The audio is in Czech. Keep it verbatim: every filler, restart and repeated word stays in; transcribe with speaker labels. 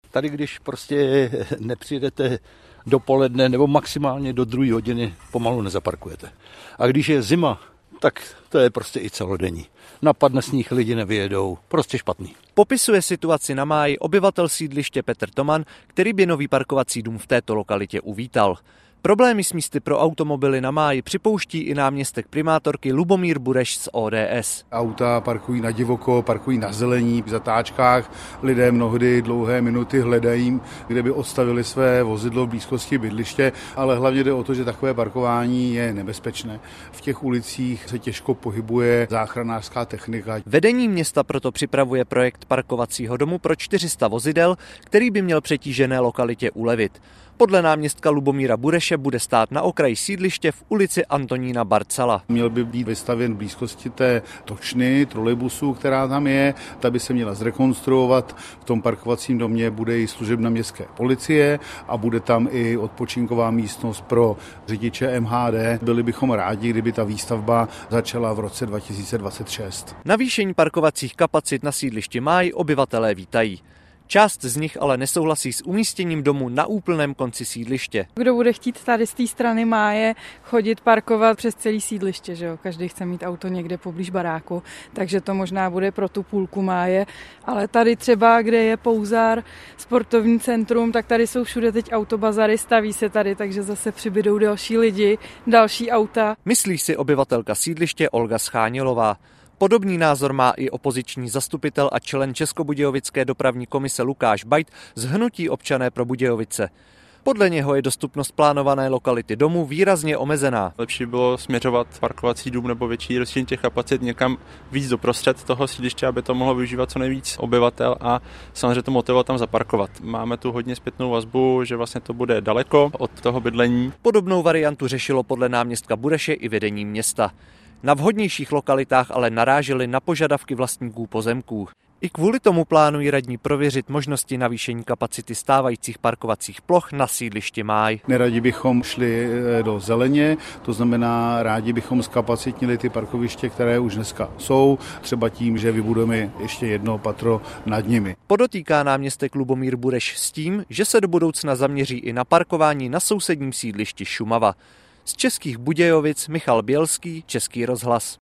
Speaker 1: Tady, když prostě nepřijdete dopoledne nebo maximálně do druhé hodiny, pomalu nezaparkujete. A když je zima, tak to je prostě i celodenní. Napadne sníh, lidi nevyjedou, prostě špatný.
Speaker 2: Popisuje situaci na Máji obyvatel sídliště Petr Toman, který by nový parkovací dům v této lokalitě uvítal. Problémy s místy pro automobily na Máji připouští i náměstek primátorky Lubomír Bureš z O D S.
Speaker 3: Auta parkují na divoko, parkují na zelení, v zatáčkách. Lidé mnohdy dlouhé minuty hledají, kde by odstavili své vozidlo v blízkosti bydliště, ale hlavně jde o to, že takové parkování je nebezpečné. V těch ulicích se těžko pohybuje záchranářská technika.
Speaker 2: Vedení města proto připravuje projekt parkovacího domu pro čtyři sta vozidel, který by měl přetížené lokalitě ulevit. Podle náměstka Lubomíra Bureše bude stát na okraji sídliště v ulici Antonína Barcala.
Speaker 3: Měl by být vystavěn v blízkosti té točny, trolejbusu, která tam je. Ta by se měla zrekonstruovat. V tom parkovacím domě bude i služebna městské policie a bude tam i odpočinková místnost pro řidiče M H D. Byli bychom rádi, kdyby ta výstavba začala v roce dva tisíce dvacet šest.
Speaker 2: Navýšení parkovacích kapacit na sídlišti Máj obyvatelé vítají. Část z nich ale nesouhlasí s umístěním domu na úplném konci sídliště.
Speaker 4: Kdo bude chtít tady z té strany Máje chodit parkovat přes celý sídliště, že jo? Každý chce mít auto někde poblíž baráku, takže to možná bude pro tu půlku Máje, ale tady třeba, kde je Pouzar, sportovní centrum, tak tady jsou všude teď autobazary, staví se tady, takže zase přibydou další lidi, další auta.
Speaker 2: Myslí si obyvatelka sídliště Olga Schánělová. Podobný názor má i opoziční zastupitel a člen Českobudějovické dopravní komise Lukáš Bajt z hnutí Občané pro Budějovice. Podle něho je dostupnost plánované lokality domu výrazně omezená.
Speaker 5: Lepší bylo směřovat parkovací dům nebo větší rozšíření těch kapacit někam víc doprostřed toho sídliště, aby to mohlo využívat co nejvíc obyvatel a samozřejmě to motivovat tam zaparkovat. Máme tu hodně zpětnou vazbu, že vlastně to bude daleko od toho bydlení.
Speaker 2: Podobnou variantu řešilo podle náměstka Bureše i vedení města. Na vhodnějších lokalitách ale naráželi na požadavky vlastníků pozemků. I kvůli tomu plánují radní prověřit možnosti navýšení kapacity stávajících parkovacích ploch na sídlišti Máj.
Speaker 3: Neradi bychom šli do zeleně, to znamená rádi bychom zkapacitnili ty parkoviště, které už dneska jsou, třeba tím, že vybudujeme ještě jedno patro nad nimi.
Speaker 2: Podotýká náměstek Lubomír Bureš s tím, že se do budoucna zaměří i na parkování na sousedním sídlišti Šumava. Z Českých Budějovic Michal Bělský, Český rozhlas.